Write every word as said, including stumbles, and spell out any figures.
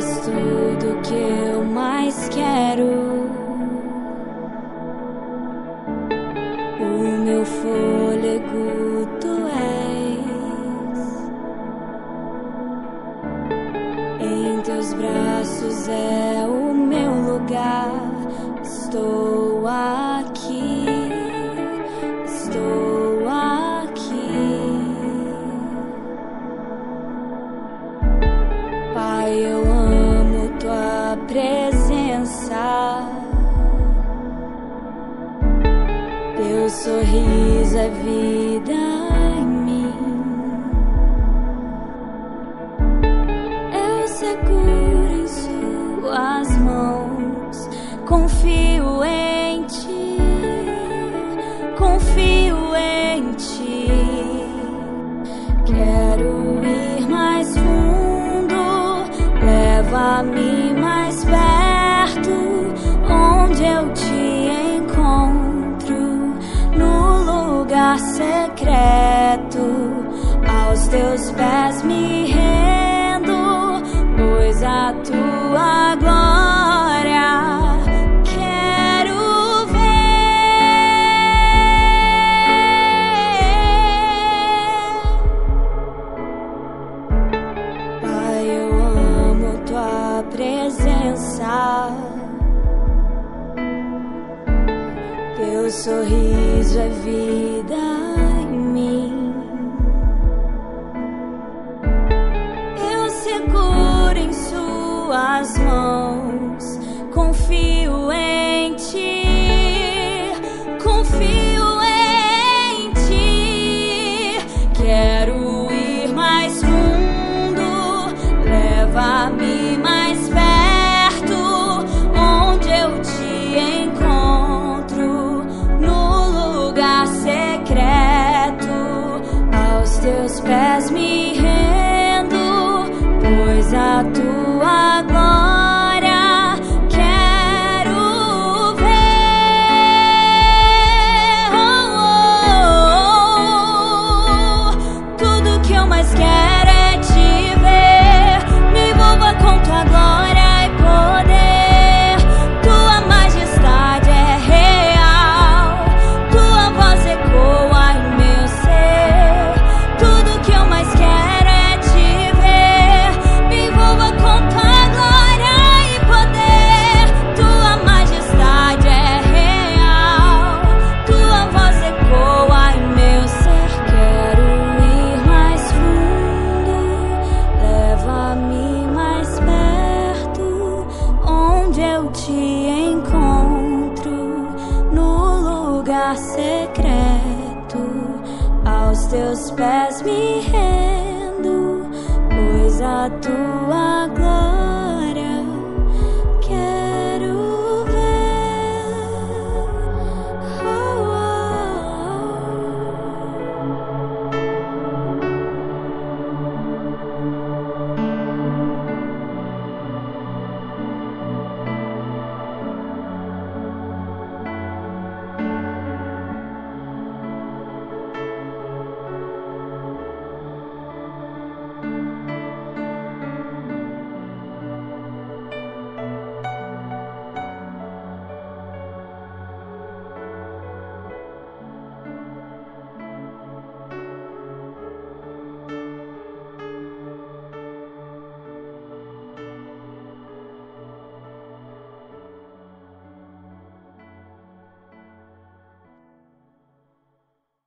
és tudo que eu mais quero. O meu fôlego tu és. Em teus braços é o meu lugar. Estou aqui, estou aqui. Pai, eu amo tua presença. Teu sorriso é vida em mim. Eu seguro em suas mãos. Confio em ti, confio em ti. Quero ir mais fundo, leva-me mais perto, onde eu te encontro, no lugar secreto. Aos teus pés me rendo, pois a tua glória presença. Teu sorriso é vida em mim. Eu seguro em suas mãos. Confio em ti, confio em ti. Quero ir mais fundo, leva-me mais perto, onde eu te encontro, no lugar secreto. Aos teus pés me rendo, pois a tua glória quero ver. Oh, oh, oh. Tudo que eu mais quero é te ver. Me envolva com tua glória e poder. Tua majestade é real. Tua voz ecoa em meu ser. Tudo que eu mais quero é te ver. Me envolva com tua glória e poder. Tua majestade é real. Tua voz ecoa em meu ser. Quero ir mais fundo, leva-me mais perto, onde eu te encontro, no lugar secreto. Aos teus pés me rendo, pois a tua glória